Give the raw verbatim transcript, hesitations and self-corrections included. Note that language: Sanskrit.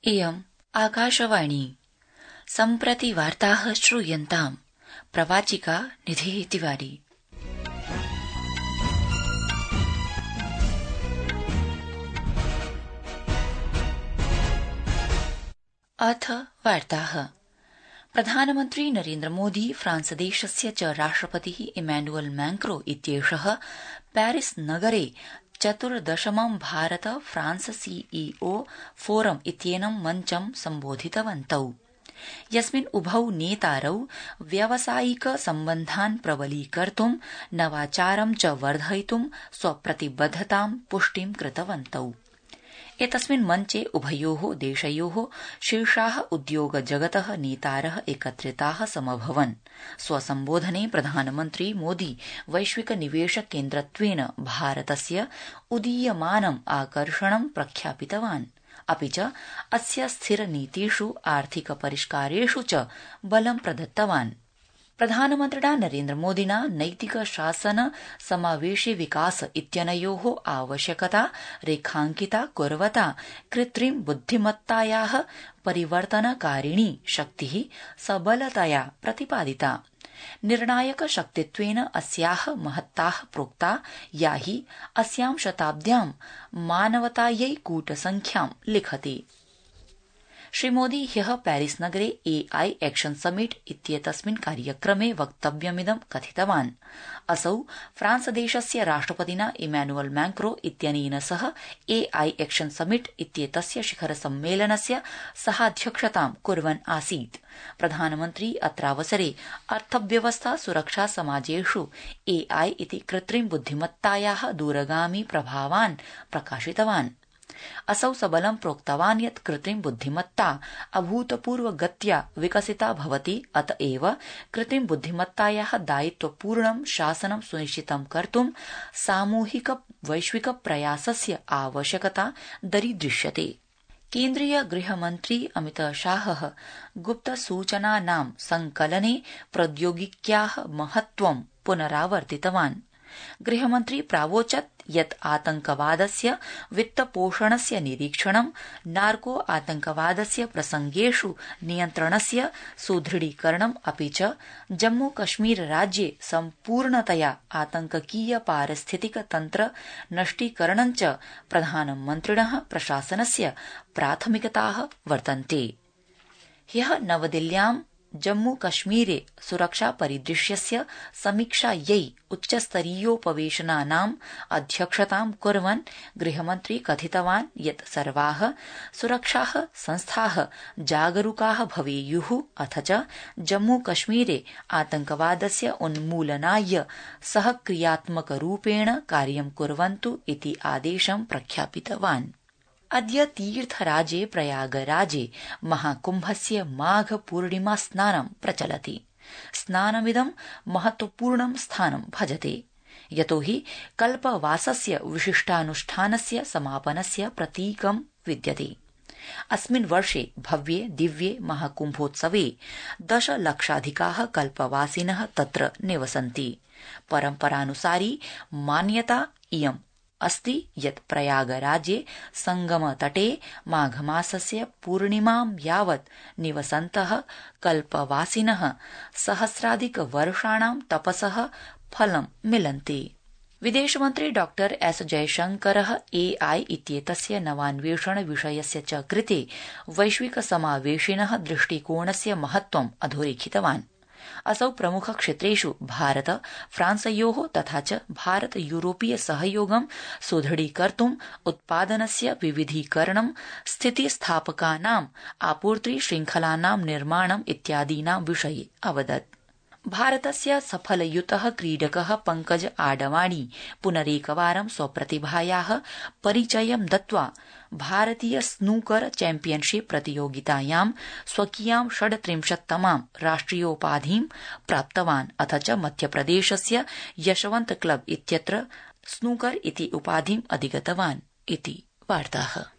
इयम् आकाशवाणी। सम्प्रति वार्ताः श्रूयन्ताम्। प्रवाचिका निधिः तिवारी। अथ वार्ताः। प्रधानमन्त्री नरेन्द्र मोदी फ्रांस देशस्य च राष्ट्रपतिः इमैनुअल मैक्रो इत्येषः पेरिस नगरे चतुर्दशमं भारत फ्रांस सीईओ फोरम इत्येनं मञ्चं सम्बोधितवन्तौ, यस्मिन् उभौ नेतारौ व्यावसायिक सम्बन्धान् प्रबलीकर्तुं नवाचारं च वर्धयितुं स्वप्रतिबद्धतां पुष्टिं कृतवन्तौ। एतस्मिन् मञ्चे उभयोः देशयोः शीर्षाः उद्योग जगतः नेतारः एकत्रिताः समभवन्। स्वसम्बोधने प्रधानमन्त्री मोदी वैश्विक निवेश केन्द्रत्वेन भारतस्य उदीयमानम् आकर्षणं प्रख्यापितवान्, अपि च अस्य स्थिरनीतिषु आर्थिक परिष्कारेषु च बलं प्रदत्तवान्। प्रधानमन्त्रिणा नरेन्द्र मोदिना नैतिक शासन समावेशी विकास इत्यनयोः आवश्यकता रेखांकिता कुर्वता कृत्रिम बुद्धिमत्तायाः परिवर्तनकारिणी शक्तिः सबलतया प्रतिपादिता। निर्णायक शक्तित्वेन अस्याः महत्ताः प्रोक्ता, या हि अस्यां शताब्द्यां मानवतायै कूटसंख्यां लिखति। श्रीमोदी ह्यः पेरिस नगरे एआई एक्शन समिट इत्येतस्मिन् कार्यक्रमे वक्तव्यमिदं कथितवान्। असौ फ्रांस देशस्य राष्ट्रपतिना इमैनुअल मैक्रो इत्यनेन सह एआई एक्शन समिट इत्येतस्य शिखर सम्मेलनस्य सहाध्यक्षतां कुर्वन् आसीत्। प्रधानमन्त्री अत्रावसरे अर्थव्यवस्था सुरक्षा समाजेषु एआई इति कृत्रिम बुद्धिमत्तायाः दूरगामी प्रभावान् प्रकाशितवान्। असौ सबलं प्रोक्तवान् यत् कृत्रिम बुद्धिमत्ता अभूतपूर्व गत्या विकसिता भवति, अत एव कृत्रिम बुद्धिमत्तायाः दायित्वपूर्णं शासनं सुनिश्चितं कर्तुं सामूहिक वैश्विक प्रयासस्य आवश्यकता दरीदृश्यते। केन्द्रीय गृहमन्त्री अमित शाहः गुप्तसूचनानां संकलने प्रौद्योगिक्याः महत्त्वं पुनरावर्तितवान्। गृहमन्त्री प्रावोचत् यत् आतंकवादस्य वित्तपोषणस्य निरीक्षणं, नार्को आतंकवादस्य प्रसंगेषु नियन्त्रणस्य सुदृढीकरणम्, अपि च जम्मू कश्मीर राज्ये सम्पूर्णतया आतंककीय पारिस्थितिक तन्त्र नष्टीकरणं च प्रधानमन्त्रिणः प्रशासनस्य प्राथमिकताः वर्तन्ते। ह्यः नवदिल्ल्यां जम्मू कश्मीरे सुरक्षा परिदृश्यस्य समीक्षायै उच्चस्तरीयोपवेशनानाम् अध्यक्षतां कुर्वन् गृहमन्त्री कथितवान् यत् सर्वाः सुरक्षाः संस्थाः जागरूकाः भवेयुः, अथ च जम्मू कश्मीरे आतंकवादस्य उन्मूलनाय सहक्रियात्मकरूपेण कार्यं कुर्वन्तु इति आदेशं प्रख्यापितवान्। अद्य तीर्थराजे प्रयागराजे महाकुम्भस्य माघ पूर्णिमा स्नानं प्रचलति। स्नानमिदं महत्वपूर्णं स्थानं भजते, यतोहि कल्पवासस्य विशिष्टानुष्ठानस्य समापनस्य प्रतीकं विद्यते। अस्मिन् वर्षे भव्ये दिव्ये महाकुम्भोत्सवे दशलक्षाधिकाः कल्पवासिनः तत्र निवसन्ति। परम्परानुसारी मान्यता इयम् अस्ति यत् प्रयागराजे संगमतटे माघमासस्य पूर्णिमां यावत् निवसन्तः कल्पवासिनः सहस्राधिकवर्षाणां तपसः फलं मिलन्ति। विदेशमन्त्री डॉ एस जयशंकरः एआई इत्येतस्य नवान्वेषण विषयस्य च कृते वैश्विक समावेशिनः दृष्टिकोणस्य महत्त्वम् अधोरेखितवान्। असौ प्रमुख क्षेत्रेषु भारत फ्रांसयोः तथा च भारत यूरोपीय सहयोगं सुदृढीकर्तुम्, उत्पादनस्य विविधीकरणं, स्थितिस्थापकानाम् आपूर्ति श्रृंखलानां निर्माणम् इत्यादीनां विषये अवदत्। भारतस्य सफलयुतः क्रीडकः पङ्कज आडवाणी पुनरेकवारं स्वप्रतिभायाः परिचयं दत्त्वा भारतीय स्नूकर चैम्पियनशिप प्रतियोगितायां स्वकीयां षड्त्रिंशत्तमां राष्ट्रियोपाधिं प्राप्तवान्, अथ च मध्यप्रदेशस्य यशवन्त क्लब इत्यत्र स्नूकर इति उपाधिम् अधिगतवान् इति वार्ताः।